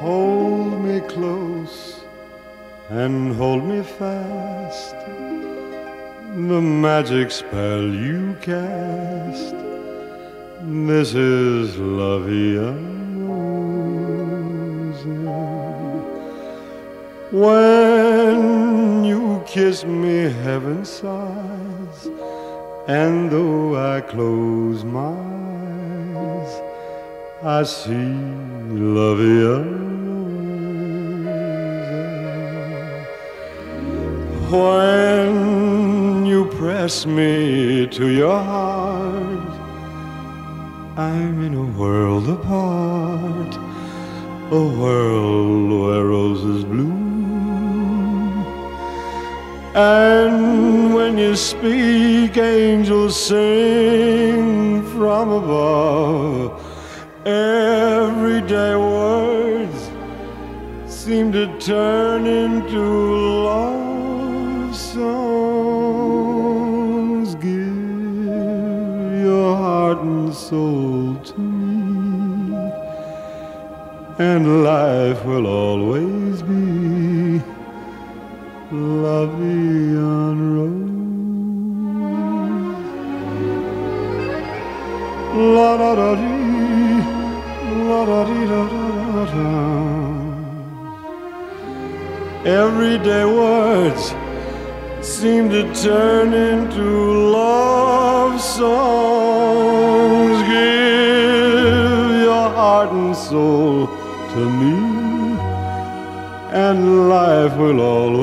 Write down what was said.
Hold me close and hold me fast. The magic spell you cast. This is La Vie When you kiss me, heaven sighs, and though I close my eyes, I see La Vie. When you press me to your heart, I'm in a world apart, a world where roses bloom. And when you speak, angels sing from above. Everyday words seem to turn into love songs. Give your heart and soul to me, and life will always be La Vie en Rose. La da da dee, la da dee da da da. Everyday words seem to turn into love songs. Give your heart and soul to me, and life will always